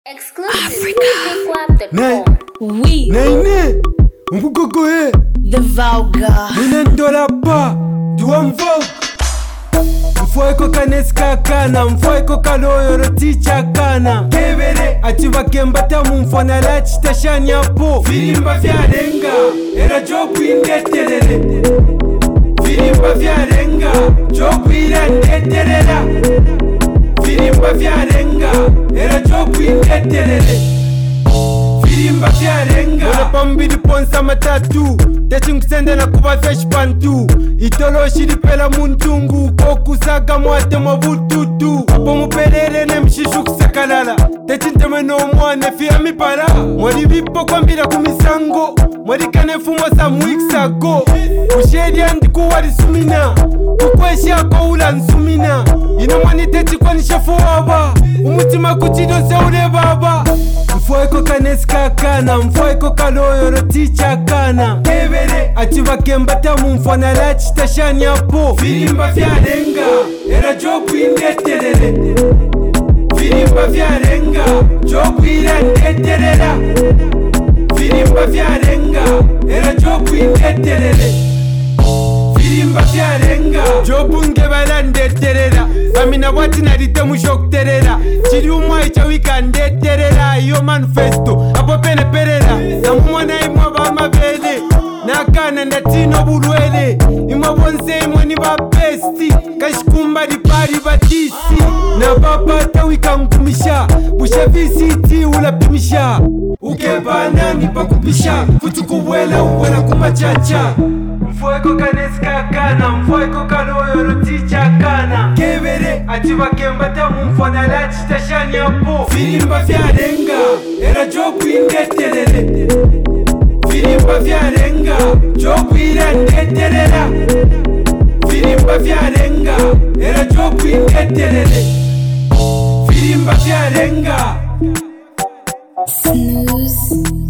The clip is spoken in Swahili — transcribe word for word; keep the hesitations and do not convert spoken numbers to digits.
Exclusive. Ne, Oui. Naine, Mbugogo eh. The vulgar. Munendola pa, duwa mvogue. Mfoeko kaneska kana, mfoeko kaloyo roticha kana. Kevere, achiva kembata mumfona la chitashanya po. Virimba vya renga, era jobu indeterere. Virimba vya renga, jobu ira indeterera. Virimba vya renga, era jobu indeterere. Virimba vya renga, wana pambidi ponsa matatu. Techi nkusende na kuba fesh pantu. Itolo shiripela muntungu. Koku saga mwate mwabututu. Apo mupelere ne mshishu kusakalala. Techi nteme no mwane fia mipala. Mwari vipo kwa mbira kumisango. Mwari kanefumo sa mwiksa go. Ushedi andiku wari sumina. Kukweshi ako ula nsumina. Ino mwani techi kwa nishafu waba. Umutima kuchido se ule baba. Mfoeko kaneska kana, mfoeko kaloyo roticha kana. Kevere, achiva kembata mumfona la chitashanya po. Virimba vya renga, era jobu indeterere. Virimba vya renga, jobu ira indeterera. Virimba vya renga, era jobu indeterere. Virimba vya renga, jobu ngebala ndeterera. Famina wati narite mushokterera. Chiri umwa icha wika ndeterera. Iyo manifesto, apo pene perera. Na mumwana imwa ba mabele. Nakana ndatino burwele. Imwa bonse imwa ni ba besti. Kashikumba di pari batisi. Na baba tawika mkumisha. Busha visiti ula pimisha. Ukebana nipa kupisha. Futu kubwela uwela kumachacha. Mfoeko kaneska kana, mfoeko kaloyo roticha kana. Kevere, achiva kembata mumfona la chitashanya po. Virimba vya renga, era jobu indeterere. Virimba vya renga, jobu ira indeterera. Virimba vya renga, era jobu indeterere. Virimba vya renga. Snooze.